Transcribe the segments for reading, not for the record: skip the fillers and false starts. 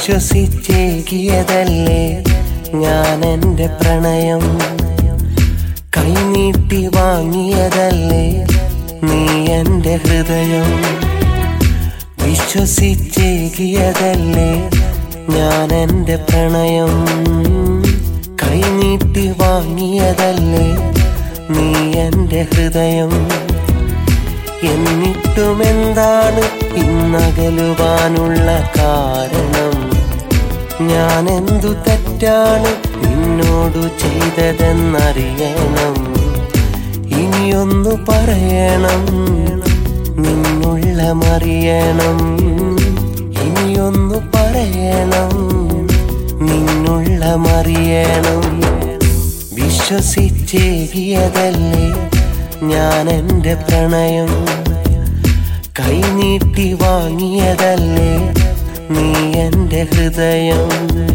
വിശ്വസിച്ചേകിയതല്ലേ ഞാൻ എൻ്റെ പ്രണയം, കൈനീട്ടി വാങ്ങിയതല്ലേ നീ എൻ്റെ ഹൃദയം. വിശ്വസിച്ചേകിയതല്ലേ ഞാൻ എൻ്റെ പ്രണയം, കൈനീട്ടി വാങ്ങിയതല്ലേ നീ എൻ്റെ ഹൃദയം. എന്നിട്ടുമെന്താണ് ഇന്നകലുവാനുള്ള കാരണം? ഞാൻ എന്തു തെറ്റാണ് നിന്നോടു ചെയ്തതെന്നറിയണം. ഇനിയൊന്നു പറയണം, നിന്നുള്ളമറിയണം. ഇനിയൊന്നു പറയണം, നിന്നുള്ളമറിയണം. വിശ്വസിച്ചേകിയതല്ലേ ഞാൻ എൻ്റെ പ്രണയം, കൈനീട്ടി വാങ്ങിയതല്ലേ നീ എൻ്റെ ഹൃദയം.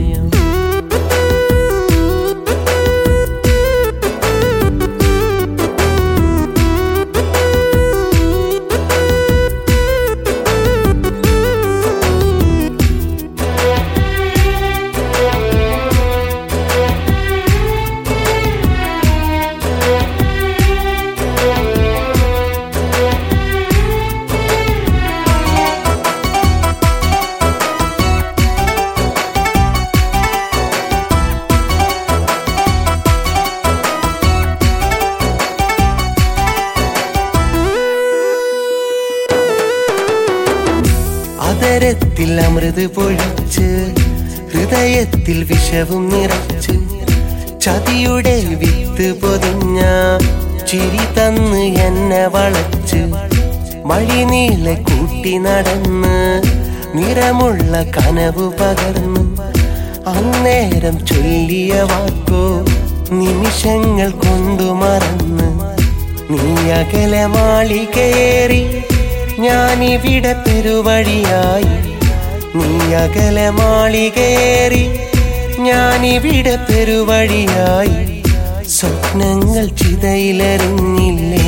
അതരത്തിൽ അമൃത് പൊഴിച്ച് ഹൃദയത്തിൽ വിഷവും നിറച്ച് ചതിയുടെ വിത്ത് പൊതിഞ്ഞ ചിരി തന്ന് എന്നെ വളച്ച് വഴിനീളെ കൂട്ടി നടന്ന് നിറമുള്ള കനവ് പകർന്ന് അന്നേരം ചൊല്ലിയ വാക്കോ നിമിഷങ്ങൾ കൊണ്ടു മറന്ന് നീ അകലെ മാളികേറി ഞാനിവിടെ പെരുവഴിയായി. നീ അകലെ മാളികേറി ഞാനിവിടെ പെരുവഴിയായി. സ്വപ്നങ്ങൾ ചിതയിലെറിഞ്ഞില്ലേ,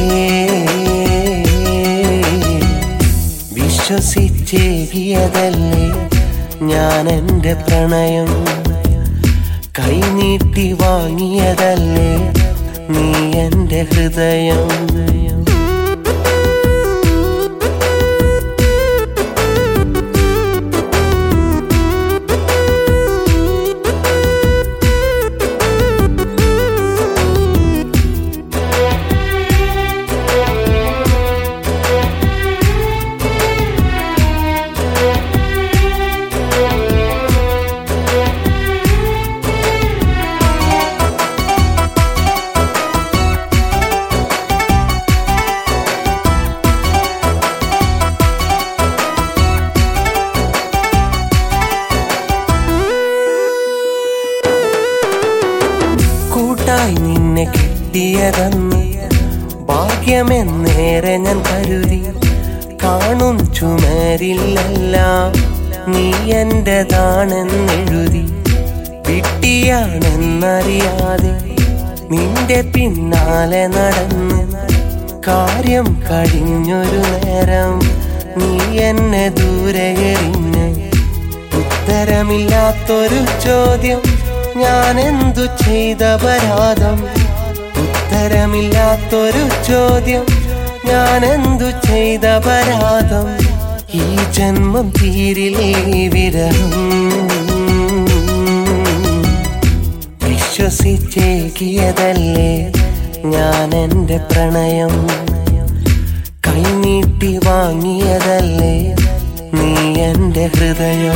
വിശ്വസിച്ചേകിയതല്ലേ ഞാൻ എൻ്റെ പ്രണയം, കൈനീട്ടി വാങ്ങിയതല്ലേ നീ എൻ്റെ ഹൃദയം. കൂട്ടായി നിന്നെ കിട്ടിയതന്ന് ഭാഗ്യമെന്നേറെ ഞാൻ കരുതി. കാണും ചുമരിലെല്ലാം നീ എന്റേതാണെന്നെഴുതി. വിട്ടിയാണെന്നറിയാതെ നിന്റെ പിന്നാലെ നടന്ന് കാര്യം കഴിഞ്ഞൊരു നേരം നീ എന്നെ ദൂരെ എറിഞ്ഞ്. ഉത്തരമില്ലാത്തൊരു ചോദ്യം, ഞാൻ എന്തു ചെയ്തപരാധം? ഉത്തരമില്ലാത്തൊരു ചോദ്യം, ഞാൻ എന്തു ചെയ്തപരാധം? ഈ ജന്മം തീരിലേ വിരഹം. വിശ്വസിച്ചേകിയതല്ലേ ഞാൻ എൻ്റെ പ്രണയം, കൈനീട്ടി വാങ്ങിയതല്ലേ നീ എൻ്റെ ഹൃദയം.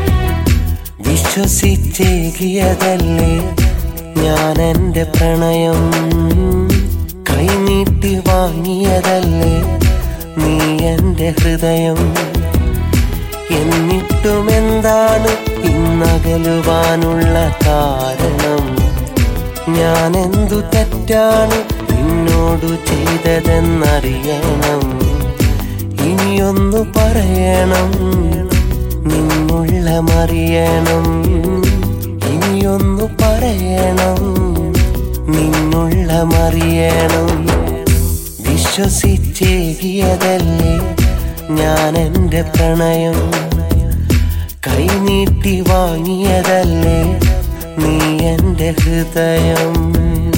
വിശ്വസിച്ചേകിയതല്ലേ ഞാൻ എൻ്റെ പ്രണയം, കൈനീട്ടി വാങ്ങിയതല്ലേ നീ എൻ്റെ ഹൃദയം. എന്നിട്ടുമെന്താണ് ഇന്നകലുവാനുള്ള കാരണം? ഞാൻ എന്തു തെറ്റാണ് നിന്നോടു ചെയ്തതെന്നറിയണം. ഇനിയൊന്നു പറയണം, നിന്നുള്ളമറിയണം. ഇനിയൊന്നു പറയണം, നിന്നുള്ളമറിയണം. വിശ്വസിച്ചേകിയതല്ലേ ഞാൻ എൻ്റെ പ്രണയം, കൈനീട്ടി വാങ്ങിയതല്ലേ നീ എൻ്റെ ഹൃദയം.